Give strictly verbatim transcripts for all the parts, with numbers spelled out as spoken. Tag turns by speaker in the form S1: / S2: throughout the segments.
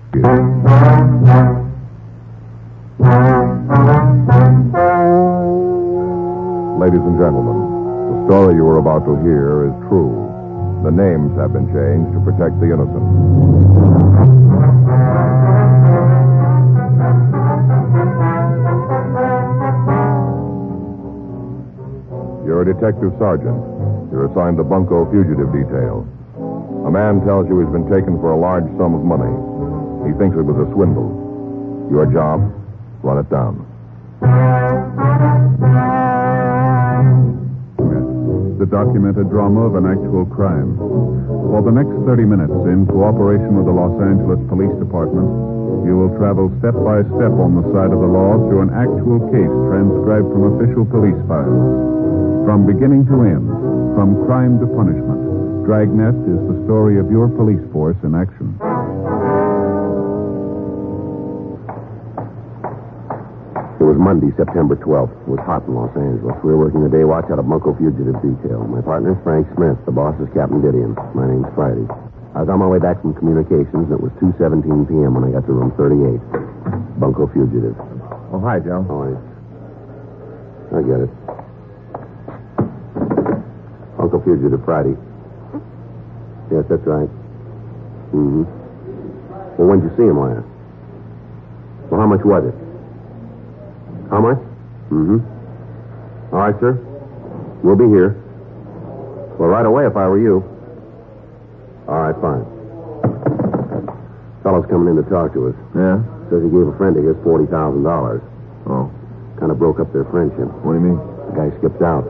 S1: Ladies and gentlemen, the story you are about to hear is true. The names have been changed to protect the innocent. You're a detective sergeant. You're assigned the Bunko fugitive detail. A man tells you he's been taken for a large sum of money. He thinks it was a swindle. Your job? Run it down.
S2: The documented drama of an actual crime. For the next thirty minutes, in cooperation with the Los Angeles Police Department, you will travel step by step on the side of the law through an actual case transcribed from official police files. From beginning to end, from crime to punishment, Dragnet is the story of your police force in action.
S3: It was Monday, September twelfth. It was hot in Los Angeles. We were working the day watch out of Bunko Fugitive Detail. My partner's Frank Smith. The boss is Captain Didion. My name's Friday. I was on my way back from communications, and it was two seventeen p.m. when I got to room thirty-eight. Bunko Fugitive.
S1: Oh, hi, Joe.
S3: Oh, I... I get it. Bunko Fugitive, Friday. Yes, that's right. Mm-hmm. Well, when'd you see him last? Well, how much was it? How much? Mm-hmm. All right, sir. We'll be here. Well, right away if I were you. All right, fine. Fellow's coming in to talk to us.
S1: Yeah?
S3: Says he gave a friend of his forty thousand dollars.
S1: Oh.
S3: Kind of broke up their friendship.
S1: What do you mean?
S3: The guy skipped out.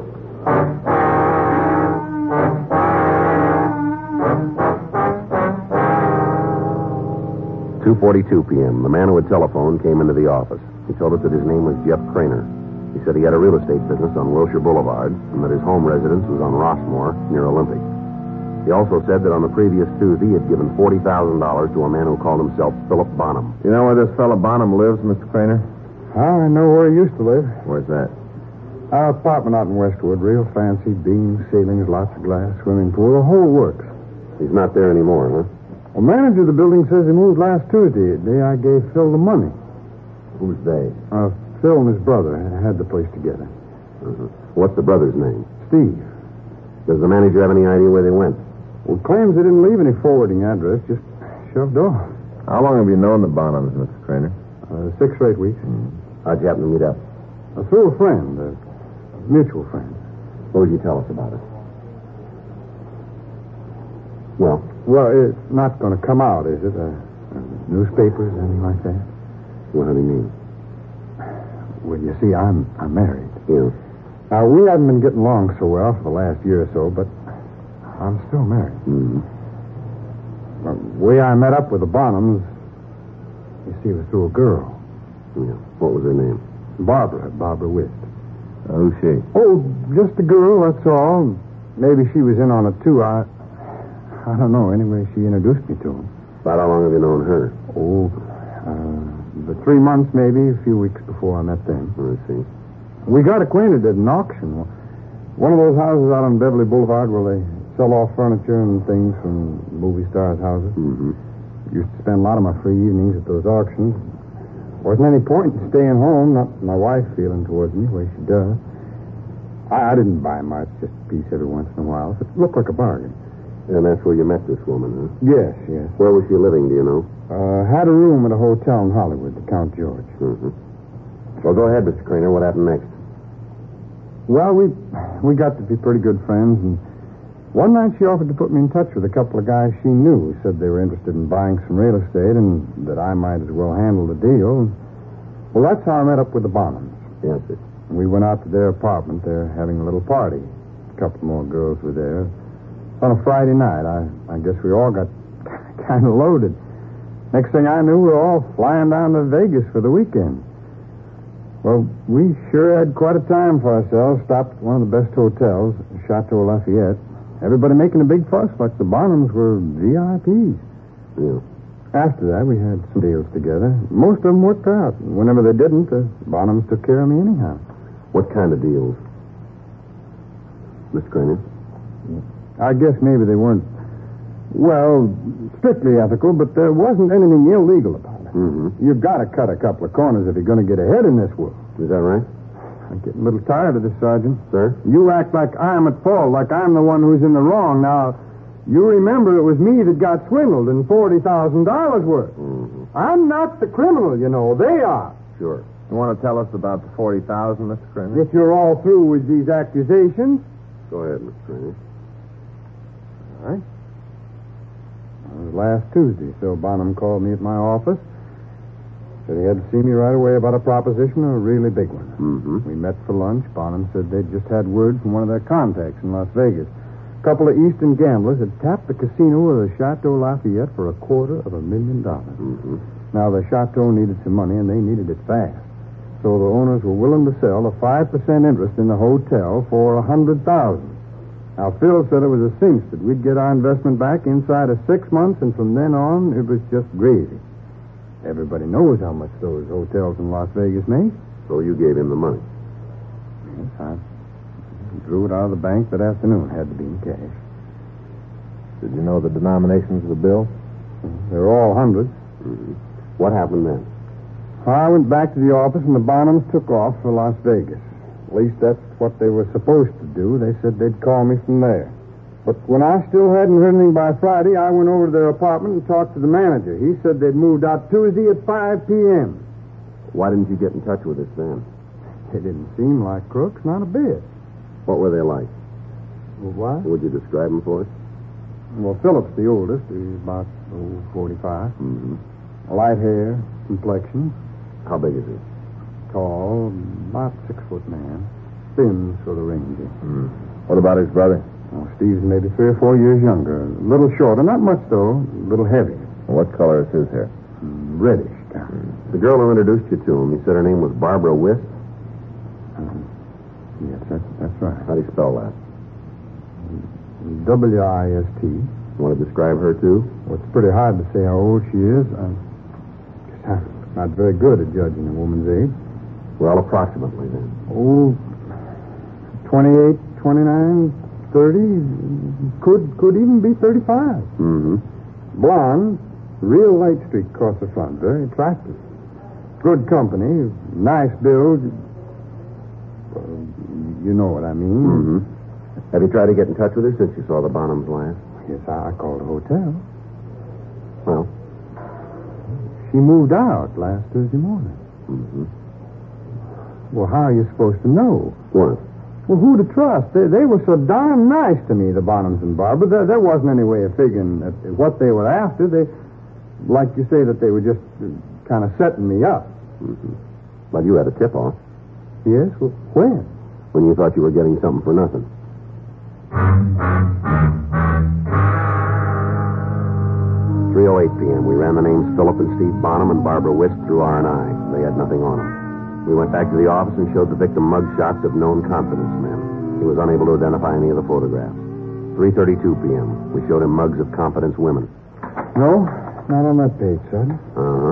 S3: two forty-two p.m. The man who had telephoned came into the office. He told us that his name was Jeff Craner. He said he had a real estate business on Wilshire Boulevard and that his home residence was on Rossmore near Olympic. He also said that on the previous Tuesday he had given forty thousand dollars to a man who called himself Philip Bonham.
S1: You know where this fellow Bonham lives, Mister Craner?
S4: I know where he used to live.
S1: Where's that?
S4: Our apartment out in Westwood. Real fancy beams, ceilings, lots of glass, swimming pool, the whole works.
S3: He's not there anymore, huh?
S4: The manager of the building says he moved last Tuesday, the day I gave Phil the money.
S3: Who's they?
S4: Uh, Phil and his brother had the place together.
S3: Uh-huh. What's the brother's name?
S4: Steve.
S3: Does the manager have any idea where they went?
S4: Well, claims they didn't leave any forwarding address, just shoved off.
S1: How long have you known the Bonhams, Mister Craner?
S4: Uh, six or eight weeks.
S3: Mm. How'd you happen to meet up?
S4: Uh, through a friend, a mutual friend.
S3: What would you tell us about it? Well?
S4: Well, it's not going to come out, is it? Uh, uh, newspapers, anything like that?
S3: What do you mean?
S4: Well, you see, I'm I'm married.
S3: Yeah.
S4: Now, we haven't been getting along so well for the last year or so, but I'm still married.
S3: Mm-hmm.
S4: Well, the way I met up with the Bonhams, you see, it was through a girl.
S3: Yeah. What was her name?
S4: Barbara, Barbara Whist.
S1: Uh, who's she?
S4: Oh, just a girl, that's all. Maybe she was in on it, too. I I don't know. Anyway, she introduced me to him.
S3: About how long have you known her?
S4: Oh, uh... The three months, maybe, a few weeks before I met them.
S3: I see.
S4: We got acquainted at an auction. One of those houses out on Beverly Boulevard where they sell off furniture and things from movie stars' houses.
S3: Mm-hmm.
S4: Used to spend a lot of my free evenings at those auctions. Wasn't any point in staying home, not my wife feeling towards me the way she does. I, I didn't buy much, just a piece every once in a while. It looked like a bargain.
S3: And that's where you met this woman, huh?
S4: Yes, yes.
S3: Where was she living, do you know?
S4: Uh, had a room at a hotel in Hollywood, the Count George.
S3: Mm-hmm. Well, go ahead, Mister Craner. What happened next?
S4: Well, we we got to be pretty good friends, and one night she offered to put me in touch with a couple of guys she knew who said they were interested in buying some real estate and that I might as well handle the deal. Well, that's how I met up with the Bonhams.
S3: Yes, sir.
S4: We went out to their apartment. They're having a little party. A couple more girls were there. On a Friday night, I, I guess we all got kind of loaded. Next thing I knew, we were all flying down to Vegas for the weekend. Well, we sure had quite a time for ourselves. Stopped at one of the best hotels, Chateau Lafayette. Everybody making a big fuss like the Bonhams were V I Ps.
S3: Yeah.
S4: After that, we had some deals together. Most of them worked out. Whenever they didn't, the Bonhams took care of me anyhow.
S3: What kind of deals? Mister Craner?
S4: I guess maybe they weren't Well, strictly ethical, but there wasn't anything illegal about it.
S3: Mm-hmm.
S4: You've got to cut a couple of corners if you're going to get ahead in this world.
S3: Is that right?
S4: I'm getting a little tired of this, Sergeant.
S3: Sir?
S4: You act like I'm at fault, like I'm the one who's in the wrong. Now, you remember it was me that got swindled in forty thousand dollars worth.
S3: Mm-hmm.
S4: I'm not the criminal, you know. They are.
S3: Sure.
S5: You want to tell us about the forty thousand, Mister Kramer?
S4: If you're all through with these accusations.
S3: Go ahead, Mister Trainer.
S4: All right. It was last Tuesday, Phil Bonham called me at my office. Said he had to see me right away about a proposition, a really big one.
S3: Mm-hmm.
S4: We met for lunch. Bonham said they'd just had word from one of their contacts in Las Vegas. A couple of Eastern gamblers had tapped the casino of the Chateau Lafayette for a quarter of a million dollars.
S3: Mm-hmm.
S4: Now, the Chateau needed some money, and they needed it fast. So the owners were willing to sell a five percent interest in the hotel for one hundred thousand dollars. Now, Phil said it was a cinch that we'd get our investment back inside of six months, and from then on, it was just gravy. Everybody knows how much those hotels in Las Vegas make.
S3: So you gave him the money.
S4: Yes, I drew it out of the bank that afternoon. Had to be in cash.
S5: Did you know the denominations of the bill?
S4: They're all hundreds.
S3: Mm-hmm. What happened then?
S4: I went back to the office, and the Bonhams took off for Las Vegas. At least that's what they were supposed to do. They said they'd call me from there. But when I still hadn't heard anything by Friday, I went over to their apartment and talked to the manager. He said they'd moved out Tuesday at five p.m.
S3: Why didn't you get in touch with us then?
S4: They didn't seem like crooks, not a bit.
S3: What were they like?
S4: Well, why?
S3: Would you describe them for us?
S4: Well, Philip's the oldest. He's about oh, forty-five.
S3: Mm-hmm.
S4: Light hair, complexion,
S3: How big is he?
S4: tall, about six foot man. Thin, sort of rangy.
S5: Mm. What about his brother?
S4: Oh, Steve's maybe three or four years younger. A little shorter, not much though. A little heavier.
S5: What color is his hair?
S4: Mm, reddish kind.
S3: The girl who introduced you to him, he said her name was Barbara Wist.
S4: Uh, yes, that's, that's right.
S3: How do you spell that?
S4: W I S T.
S3: You want to describe her, too?
S4: Well, it's pretty hard to say how old she is. I'm just I'm not very good at judging a woman's age.
S3: Well, approximately, then.
S4: Oh, twenty-eight, twenty-nine, thirty. Could, could even be thirty-five.
S3: Mm-hmm.
S4: Blonde, real light streak across the front. Very attractive. Good company, nice build. Uh, you know what I mean.
S3: Mm-hmm. Have you tried to get in touch with her since you saw the Bonhams last?
S4: Yes, I, I called the hotel.
S3: Well,
S4: She moved out last Thursday morning.
S3: mm-hmm.
S4: Well, how are you supposed to know?
S3: What?
S4: Well, who to trust? They, they were so darn nice to me, the Bonhams and Barbara. There, there wasn't any way of figuring at what they were after. They, like you say, that they were just uh, kind of setting me up.
S3: Mm-hmm. Well, you had a tip-off
S4: Yes? Well, when?
S3: when you thought you were getting something for nothing. three oh eight p.m. We ran the names Philip and Steve Bonham and Barbara Wist through R and I. They had nothing on them. We went back to the office and showed the victim mug shots of known confidence men. He was unable to identify any of the photographs. three thirty-two p.m. We showed him mugs of confidence women.
S4: No, not on that page, Sergeant.
S3: Uh-huh.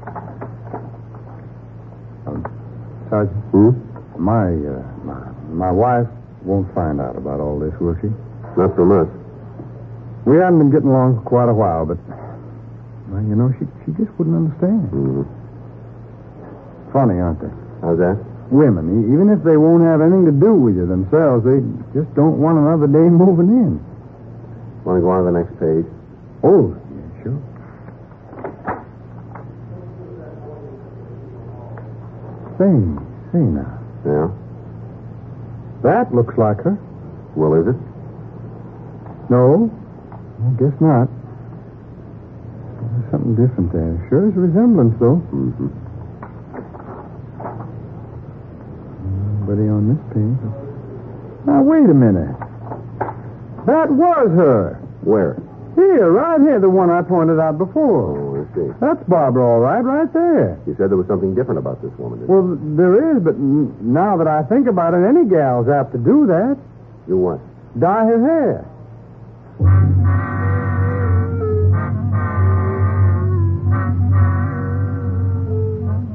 S4: Um, Sergeant,
S3: Hmm?
S4: my, uh, my, my wife won't find out about all this, will she?
S3: Not from us.
S4: We haven't been getting along for quite a while, but, well, you know, she, she just wouldn't understand.
S3: Mm-hmm.
S4: Funny, aren't they?
S3: How's that?
S4: Women, e- even if they won't have anything to do with you themselves, they just don't want another day moving in.
S3: Want to go on to the next page?
S4: Oh, yeah, sure. Say, say now.
S3: Yeah.
S4: That looks like her.
S3: Well, is it?
S4: No, I guess not. There's something different there. Sure is a resemblance, though.
S3: Mm-hmm.
S4: Nobody on this page. Now, wait a minute. That was her.
S3: Where?
S4: Here, right here, the one I pointed out before.
S3: Oh, I see.
S4: That's Barbara, all right, right there.
S3: You said there was something different about this woman, didn't
S4: Well, there is, but n- now that I think about it, any gal's apt to do that.
S3: you? Do what?
S4: Dye her hair.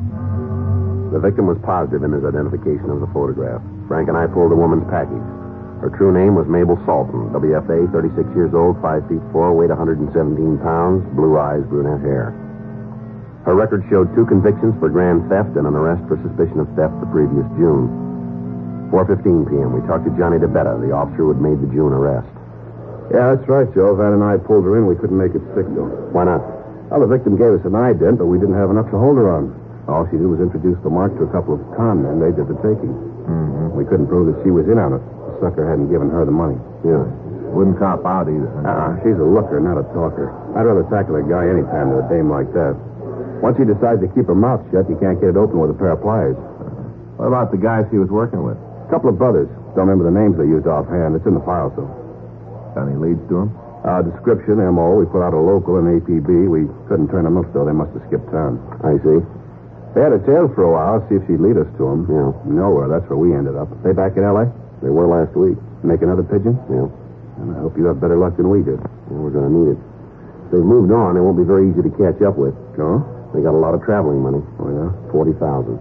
S3: The victim was positive in his identification of the photograph. Frank and I pulled the woman's package. Her true name was Mabel Salton, W F A, thirty-six years old, five feet four, weighed one hundred seventeen pounds, blue eyes, brunette hair. Her record showed two convictions for grand theft and an arrest for suspicion of theft the previous June. four fifteen p.m., we talked to Johnny DeBetta, the officer who had made the June arrest.
S6: Yeah, that's right, Joe. Van and I pulled her in. We couldn't make it stick, though.
S3: Why not?
S6: Well, the victim gave us an ident, but we didn't have enough to hold her on. All she did was introduce the mark to a couple of con men. They did the taking.
S5: Mm-hmm.
S6: We couldn't prove that she was in on it. The sucker hadn't given her the money.
S3: Yeah.
S5: Wouldn't cop out either.
S6: Uh-uh. She's a looker, not a talker. I'd rather tackle a guy any time than a dame like that. Once he decides to keep her mouth shut, you can't get it open with a pair of pliers.
S5: What about the guys he was working with?
S6: A couple of brothers. Don't remember the names they used offhand. It's in the file, though.
S5: Got any leads to him?
S6: Uh, description, M O. We put out a local and A P B. We couldn't turn them up, though. They must have skipped town.
S3: I see.
S6: They had a tail for a while, see if she'd lead us to them.
S3: Yeah.
S6: Nowhere. That's where we ended up. They back in L A?
S3: They were last week.
S6: Make another pigeon?
S3: Yeah.
S6: And I hope you have better luck than we did.
S3: Yeah, we're going to need it. If they've moved on, they won't be very easy to catch up with.
S6: Oh?
S3: They got a lot of traveling money.
S6: Oh, yeah?
S3: forty thousand.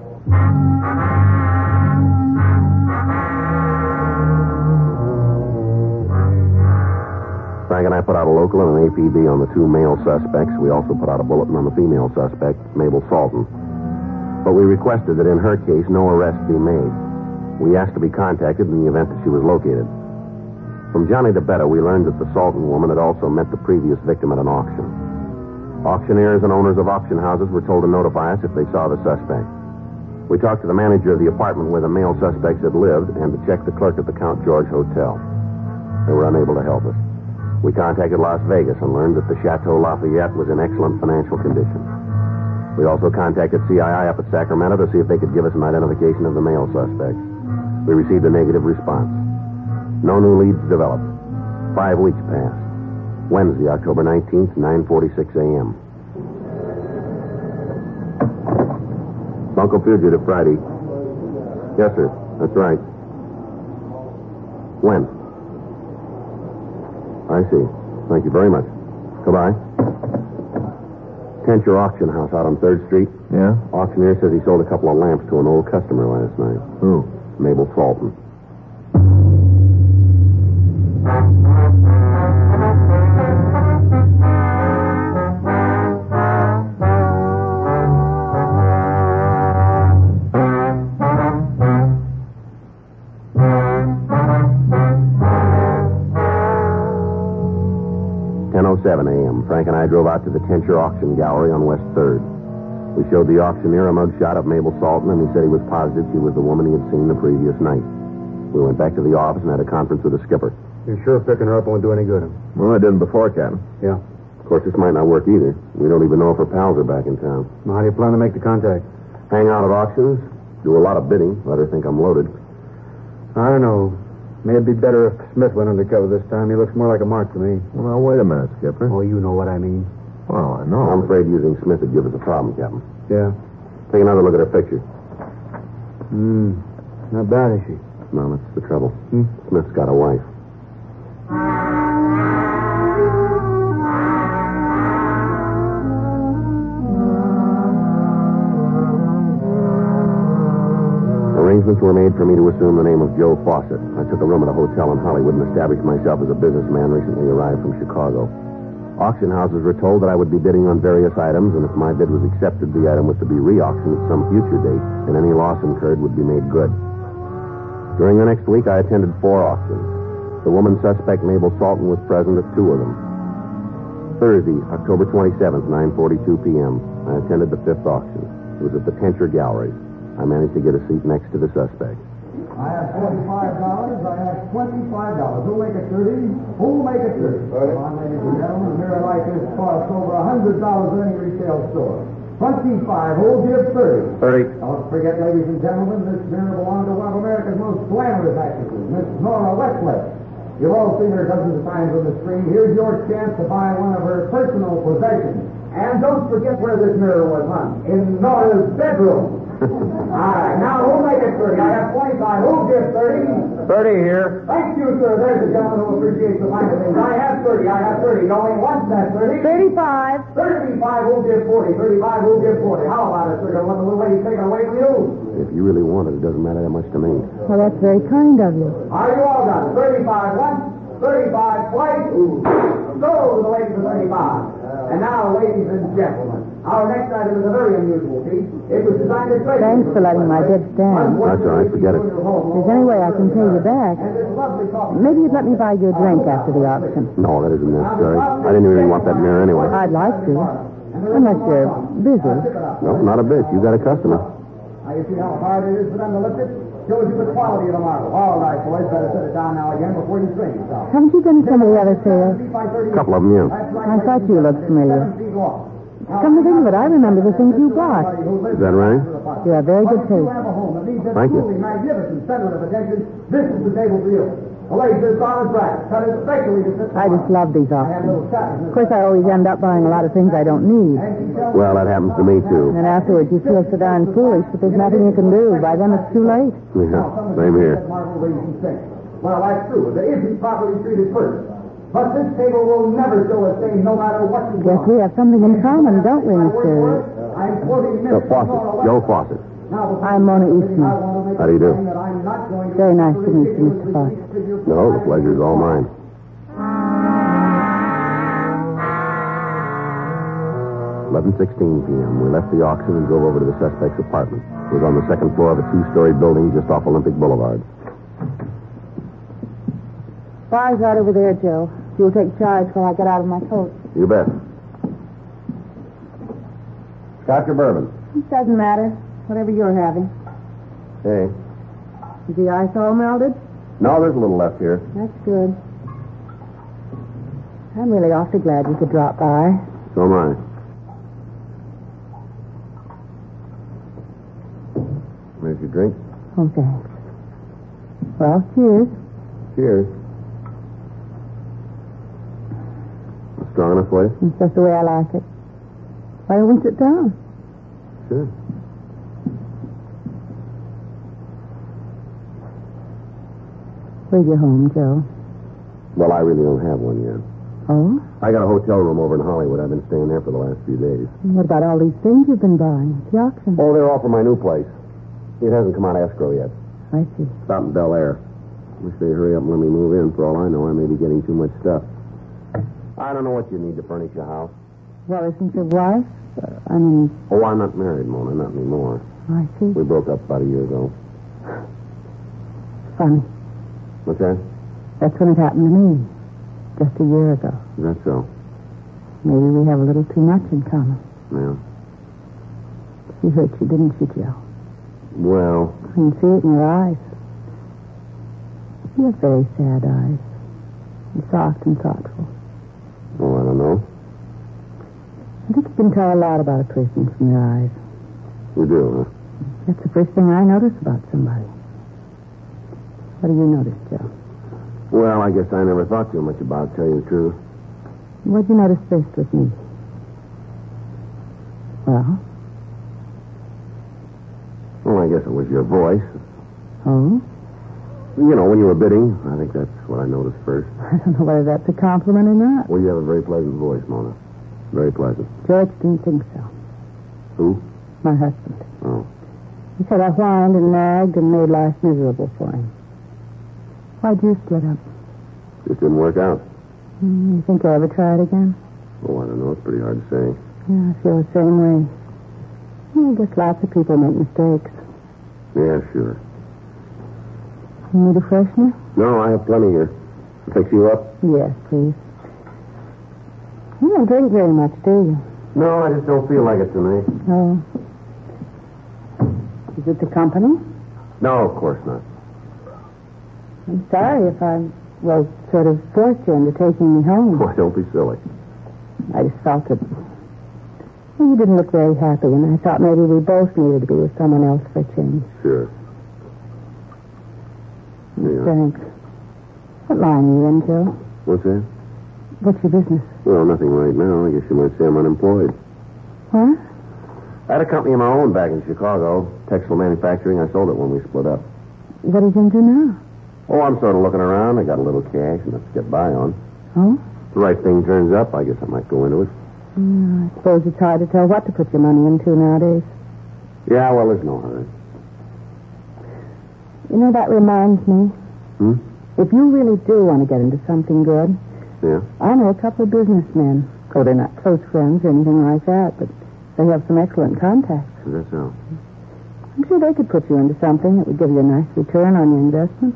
S3: Frank and I put out a local and an A P B on the two male suspects. We also put out a bulletin on the female suspect, Mabel Salton. But we requested that in her case, no arrest be made. We asked to be contacted in the event that she was located. From Johnny DeBetta, we learned that the Salton woman had also met the previous victim at an auction. Auctioneers and owners of auction houses were told to notify us if they saw the suspect. We talked to the manager of the apartment where the male suspects had lived and to check the clerk at the Count George Hotel. They were unable to help us. We contacted Las Vegas and learned that the Chateau Lafayette was in excellent financial condition. We also contacted C I I up at Sacramento to see if they could give us an identification of the male suspect. We received a negative response. No new leads developed. Five weeks passed. Wednesday, October nineteenth, nine forty-six a.m. Bunko fugitive Friday. Yes, sir. That's right. When? I see. Thank you very much. Goodbye. Tencher Auction House out on third Street.
S5: Yeah?
S3: Auctioneer says he sold a couple of lamps to an old customer last night.
S5: Who?
S3: Mabel Salton. ten oh seven a.m. Frank and I drove out to the Tencher Auction Gallery on West third. We showed the auctioneer a mugshot of Mabel Salton, and he said he was positive she was the woman he had seen the previous night. We went back to the office and had a conference with the skipper.
S6: You sure picking her up won't do any good?
S5: Well, I didn't before, Captain.
S6: Yeah.
S3: Of course, this might not work either. We don't even know if her pals are back in town.
S6: Well, how do you plan to make the contact?
S3: Hang out at auctions, do a lot of bidding, let her think I'm loaded.
S6: I don't know. May it be better if Smith went undercover this time. He looks more like a mark to me.
S5: Well, now, wait a minute, Skipper.
S6: Oh, you know what I mean.
S5: Well, I know.
S3: I'm afraid using Smith would give us a problem, Captain.
S6: Yeah.
S3: Take another look at her picture.
S6: Hmm. Not bad, is she?
S3: No, that's the trouble.
S6: Hmm?
S3: Smith's got a wife. Arrangements were made for me to assume the name of Joe Fawcett. I took a room at a hotel in Hollywood and established myself as a businessman recently arrived from Chicago. Auction houses were told that I would be bidding on various items, and if my bid was accepted, the item was to be re-auctioned at some future date, and any loss incurred would be made good. During the next week, I attended four auctions. The woman suspect, Mabel Salton, was present at two of them. Thursday, October twenty-seventh, nine forty-two p.m., I attended the fifth auction. It was at the Tencher Gallery. I managed to get a seat next to the suspect.
S7: I have forty-five dollars. I have twenty-five dollars. Who'll make it thirty? Who'll make it thirty? Come on, ladies and gentlemen. A mirror like this costs over a hundred dollars in any retail store. Twenty-five. Who'll give thirty?
S3: Thirty.
S7: Don't forget, ladies and gentlemen, this mirror belonged to one of America's most glamorous actresses, Miss Nora Westcliff. You've all seen her dozens of times on the screen. Here's your chance to buy one of her personal possessions. And don't forget where this mirror was hung. In Nora's bedroom. All right, now who'll make it thirty? I have twenty-five. Who'll give thirty?
S6: thirty here.
S7: Thank you, sir. There's a gentleman who appreciates the finer things. I have thirty. I have thirty. Going once, that's thirty.
S8: Thirty-five.
S7: Thirty-five. Who'll give forty? Thirty-five. Who'll give forty? How about it, sir? Don't let the little lady take it away from you.
S3: If you really want it, it doesn't matter that much to me.
S8: Well, that's very kind of you.
S7: Are you all done? thirty-five once, thirty-five twice. Go to the lady for thirty-five. And now, ladies and gentlemen, our next item is a very unusual piece. It was designed as
S8: Thanks for letting my bid stand.
S3: That's all right. Forget it.
S8: If there's any way I can pay you back, maybe you'd let me buy you a drink after the auction.
S3: No, that isn't necessary. I didn't really want that mirror anyway.
S8: I'd like to. Unless you're busy.
S3: No, not a bit. You got a customer.
S7: Now, you see how hard it is for them to lift it? Shows you the quality of the marble. All right, boys, better set it down now again before you strain yourself.
S8: Haven't you been to some of the other sales?
S3: A couple of them, yeah.
S8: I thought you looked familiar. Come to think of it, I remember the things you bought.
S3: Is that right?
S8: You have very good taste.
S3: Thank you.
S7: Magnificent center of attention. This is the table for you. The laser solid brass, cut especially to fit the
S8: I just love these auctions. Of course, I always end up buying a lot of things I don't need.
S3: Well, that happens to me, too.
S8: And afterwards, you feel so darn foolish that there's nothing you can do. By then, it's too late.
S3: Yeah, same here.
S7: Well, that's true. It isn't properly treated first. But this table will never show a stain no matter what you
S8: Guess
S7: want.
S8: we have something in common, don't we, Mister
S7: I'm quoting
S3: Uh, Fawcett. Joe Fawcett.
S8: I'm Mona Eastman.
S3: How do you do?
S8: Very nice to meet you, Mister Fawcett.
S3: No, the pleasure's all mine. eleven sixteen p.m. We left the auction and drove over to the suspect's apartment. It was on the second floor of a two-story building just off Olympic Boulevard.
S8: Bar's right over there, Joe. You'll take charge while I get out of my coat.
S3: You bet. Scotch or bourbon?
S8: It doesn't matter. Whatever you're having.
S3: Hey.
S8: Is the ice all melted?
S3: No, there's a little left here.
S8: That's good. I'm really awfully glad you could drop by.
S3: So am I. There's your drink.
S8: Oh, thanks. Well, cheers.
S3: Cheers. Strong enough for you?
S8: It's just the way I like it. Why don't we sit down?
S3: Sure.
S8: Where's your home, Joe?
S3: Well, I really don't have one yet.
S8: Oh?
S3: I got a hotel room over in Hollywood. I've been staying there for the last few days.
S8: What about all these things you've been buying at the auction?
S3: Oh, they're all for my new place. It hasn't come out of escrow yet.
S8: I see.
S3: It's out in Bel Air. Wish they'd hurry up and let me move in. For all I know, I may be getting too much stuff. I don't know what you need to furnish your house.
S8: Well, isn't your wife? Uh, I mean...
S3: Oh, I'm not married, Mona. Not anymore.
S8: I see.
S3: We broke up about a year ago.
S8: Funny.
S3: What's that?
S8: That's when it happened to me. Just a year ago.
S3: Is that so?
S8: Maybe we have a little too much in common.
S3: Yeah.
S8: She hurt you, didn't she, Joe?
S3: Well...
S8: I can see it in your eyes. You have very sad eyes. And soft and thoughtful.
S3: Oh, I don't know.
S8: I think you can tell a lot about a person from your eyes.
S3: You do, huh?
S8: That's the first thing I notice about somebody. What do you notice, Joe?
S3: Well, I guess I never thought too much about it, tell you the truth.
S8: What did you notice first with me? Well?
S3: Well, I guess it was your voice.
S8: Oh?
S3: You know, when you were bidding, I think that's what I noticed first.
S8: I don't know whether that's a compliment or not.
S3: Well, you have a very pleasant voice, Mona. Very pleasant.
S8: George didn't think so.
S3: Who?
S8: My husband.
S3: Oh.
S8: He said I whined and nagged and made life miserable for him. Why'd you split up?
S3: Just didn't work out.
S8: Mm, you think you'll ever try it again?
S3: Oh, I don't know. It's pretty hard to say.
S8: Yeah, I feel the same way. Well, I guess lots of people make mistakes.
S3: Yeah, sure.
S8: You need a freshener?
S3: No, I have plenty here. Fix you up?
S8: Yes, please. You don't drink very much, do you?
S3: No, I just don't feel like it tonight.
S8: Oh. Is it the company?
S3: No, of course not.
S8: I'm sorry if I, well, sort of forced you into taking me home.
S3: Boy, don't be silly.
S8: I just felt that, well, you didn't look very happy, and I thought maybe we both needed to be with someone else for a change.
S3: Sure. Yeah.
S8: Thanks. What line are you in, Joe?
S3: What's that?
S8: What's your business?
S3: Well, nothing right now. I guess you might say I'm unemployed.
S8: What?
S3: I had a company of my own back in Chicago, textile manufacturing. I sold it when we split up.
S8: What are you going to do now?
S3: Oh, I'm sort of looking around. I got a little cash enough to get by on.
S8: Oh?
S3: If the right thing turns up, I guess I might go into it.
S8: Mm, I suppose it's hard to tell what to put your money into nowadays.
S3: Yeah, well, there's no hurry.
S8: You know, that reminds me.
S3: Hmm?
S8: If you really do want to get into something good,
S3: Yeah?
S8: I know a couple of businessmen. Oh, they're not close friends or anything like that, but they have some excellent contacts.
S3: Is that so?
S8: I'm sure they could put you into something that would give you a nice return on your investment.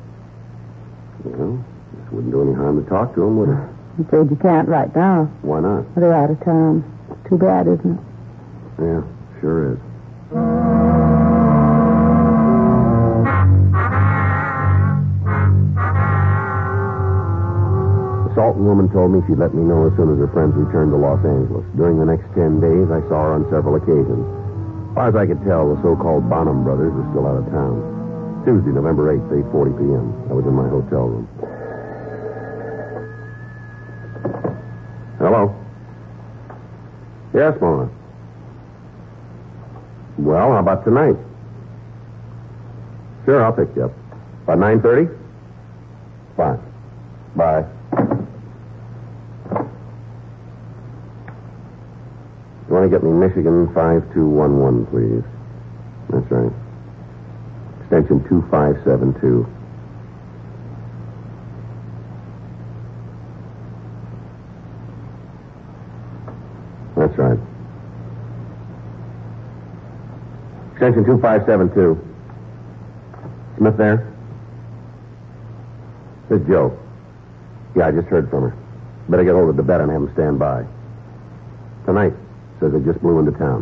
S3: Well, this wouldn't do any harm to talk to them, would it?
S8: I'm afraid you can't right now.
S3: Why not?
S8: They're out of town. Too bad, isn't it?
S3: Yeah, sure is. The Salton woman told me she'd let me know as soon as her friends returned to Los Angeles. During the next ten days, I saw her on several occasions. As far as I could tell, the so-called Bonham brothers were still out of town. Tuesday, November eighth, eight forty p.m. I was in my hotel room. Hello? Yes, Mona. Well, how about tonight? Sure, I'll pick you up. About nine thirty? Fine. Bye. You want to get me Michigan five two one one, please? That's right. Extension two five seven two. That's right. Extension two five seven two. Smith there? This is Joe. Yeah, I just heard from her. Better get hold of DeBette and have him stand by. Tonight. Says they just blew into town.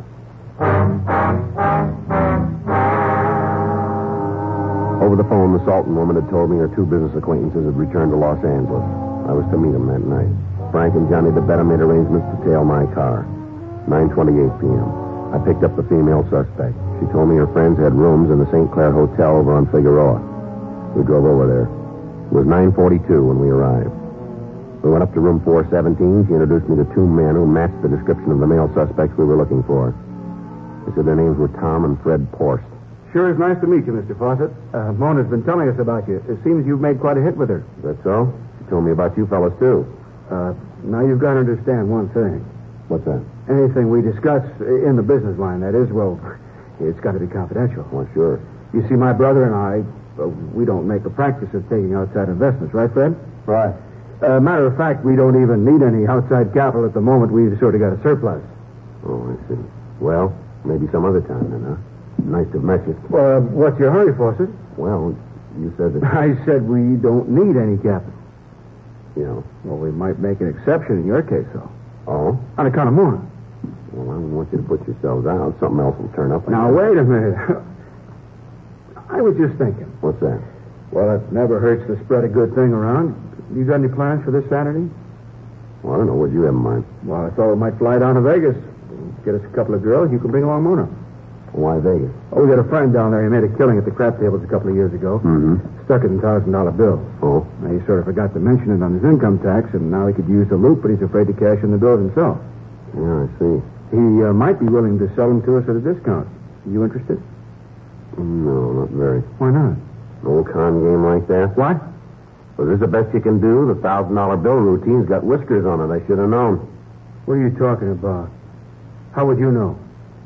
S3: Over the phone, the Salton woman had told me her two business acquaintances had returned to Los Angeles. I was to meet them that night. Frank and Johnny DeBetta made arrangements to tail my car. nine twenty-eight p.m. I picked up the female suspect. She told me her friends had rooms in the Saint Clair Hotel over on Figueroa. We drove over there. It was nine forty-two when we arrived. We went up to room four seventeen. She introduced me to two men who matched the description of the male suspects we were looking for. They said their names were Tom and Fred Porst.
S9: Sure is nice to meet you, Mister Fawcett. Uh, Mona's been telling us about you. It seems you've made quite a hit with her.
S3: Is that so? She told me about you fellas, too.
S9: Uh, now, you've got to understand one thing.
S3: What's that?
S9: Anything we discuss in the business line, that is, well, it's got to be confidential.
S3: Well, sure.
S9: You see, my brother and I, uh, we don't make a practice of taking outside investments, right, Fred?
S4: Right.
S9: Uh, matter of fact, we don't even need any outside capital at the moment. We've sort of got a surplus.
S3: Oh, I see. Well, maybe some other time then, huh? Nice to have met you.
S9: Well, uh, what's your hurry, Fawcett?
S3: Well, you said that...
S9: I said we don't need any capital.
S3: You know.
S9: Well, we might make an exception in your case, though.
S3: Oh?
S9: On account of Mona.
S3: Well, I don't want you to put yourselves out. Something else will turn up.
S9: Now, wait a minute. I was just thinking.
S3: What's that?
S9: Well, it never hurts to spread a good thing around. You got any plans for this Saturday?
S3: Well, I don't know. What do you have in mind?
S9: Well, I thought we might fly down to Vegas. Get us a couple of girls. You can bring along Mona.
S3: Why Vegas?
S9: Oh, we got a friend down there. He made a killing at the crap tables a couple of years ago.
S3: Mm-hmm.
S9: Stuck it in thousand dollar bills.
S3: Oh?
S9: Now, he sort of forgot to mention it on his income tax, and now he could use the loop, but he's afraid to cash in the bills himself.
S3: Yeah, I see.
S9: He uh, might be willing to sell them to us at a discount. You interested?
S3: No, not very.
S9: Why not?
S3: An old con game like that?
S9: What?
S3: Well, this is the best you can do. The thousand dollar bill routine's got whiskers on it. I should have known.
S9: What are you talking about? How would you know?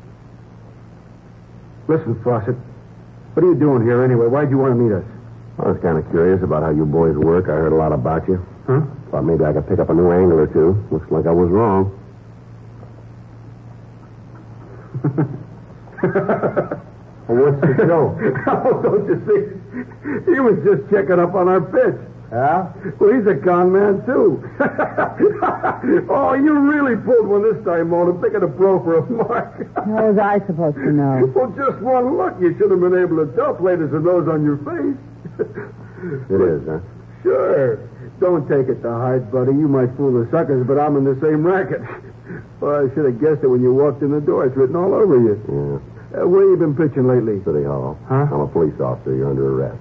S9: Listen, Fawcett, what are you doing here anyway? Why'd you want to meet us?
S3: I was kind of curious about how you boys work. I heard a lot about you.
S9: Huh?
S3: Thought maybe I could pick up a new angle or two. Looks like I was wrong.
S9: Well, what's the show? Oh, don't you see? He was just checking up on our pitch.
S4: Yeah?
S9: Well, he's a con man, too. Oh, you really pulled one this time, Mona, picking a pro for a mark.
S8: How was I supposed to know?
S9: Well, just one look. You should have been able to tell, plain as a nose on your face.
S3: It is, huh?
S9: Sure. Don't take it to heart, buddy. You might fool the suckers, but I'm in the same racket. Well, I should have guessed it when you walked in the door. It's written all over you.
S3: Yeah.
S9: Uh, where you been pitching lately?
S3: City Hall.
S9: Huh?
S3: I'm a police officer. You're under arrest.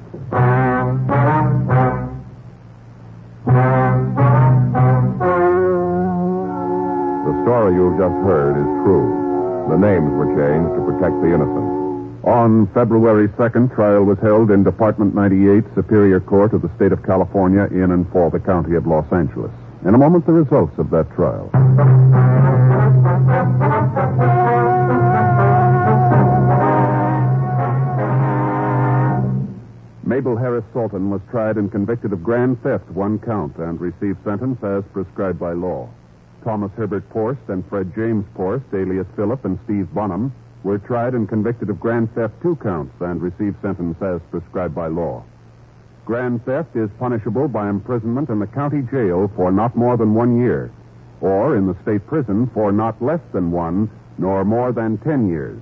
S1: The story you've just heard is true. The names were changed to protect the innocent.
S2: On February second, trial was held in Department ninety-eight, Superior Court of the State of California, in and for the County of Los Angeles. In a moment, the results of that trial. Sultan was tried and convicted of grand theft, one count, and received sentence as prescribed by law. Thomas Herbert Porst and Fred James Porst, alias Philip and Steve Bonham, were tried and convicted of grand theft, two counts, and received sentence as prescribed by law. Grand theft is punishable by imprisonment in the county jail for not more than one year, or in the state prison for not less than one, nor more than ten years.